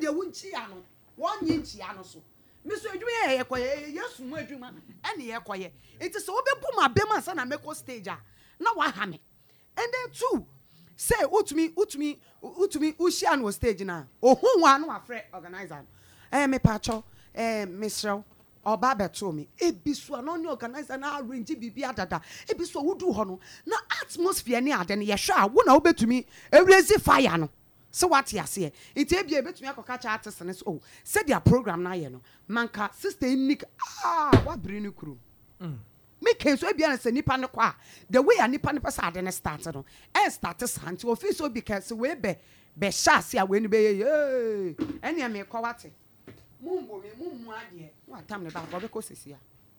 deɛ wonchi ya no one inchi ya no so me so adwuma ye koye yesu mu adwuma ene ye koye it is obebu ma bem ansa na meko stage a na wa ha me and then two say utumi ushia no stage na ohun wa no afre organizer me pacho misrel oba beto me ebisu no ne organizer na arrange bibi adada ebisu wudu ho no na atmosphere ne ade ne ye hwa wo na obetumi raise fire no so what ya say it e bia betumi akoka cha artist ne so say their program na ye no manka sister Nick wa biri ni kuru me can so bia na say nipa ne kwa the way a nipa ne pesa ade ne start no e start santi ofi so because we be sha se a we ni be ye ene me kwa wate mumbo me mumu ade wa tam ne ba go be ko sesia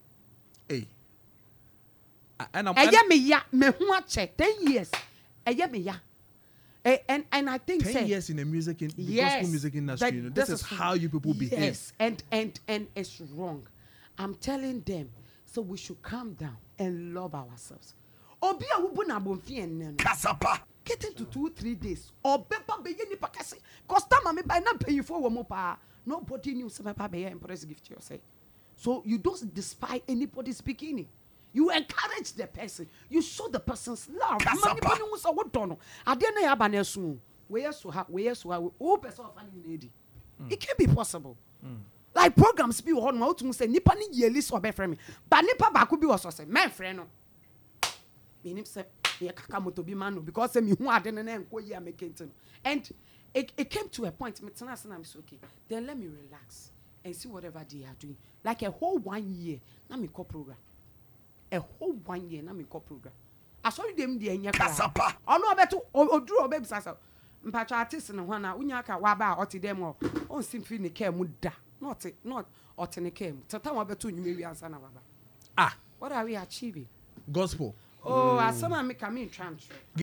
and eye me ya me hu a che 10 years eye me ya and I think 10 years in the music in the gospel music industry, you know, this is how you people behave. Yes, and it's wrong. I'm telling them, so we should calm down and love ourselves. Obi a wubu na bonfi enne no. Kasapa. Get into 2-3 days. Obeba be ye nipa kase. Customer me buy na pay for wo mo pa. Nobody knew say papa be impress gift you say. So you don't despise anybody speaking. You encourage the person. You show the person's love. Many people who say what don't know. Ade na ya ba na so. We so ha. O person of any lady. It can be possible. Like programs be on how to say nipa ni yeli so be friend me. But nipa ba ko bi was say men friend no. Me nim say ye kaka moto bi man no because say me hu ade na enko yi amekente no. And it came to a point me tena say na me so okay. Then let me relax and see whatever they are doing. Like a whole 1 year na me call program. A whole 1 year na me call program. I saw them the enya Kasapa. Ono obeto oduru obebi sasa. Mpacha artist no hwana unya ka wa ba oti dem o. On simfi ne care mu da. Not oti ne care mu. Tata wa beto nyume wi ansa na baba. Ah, what are we achieving? gospel. Oh, asama me come in transfer.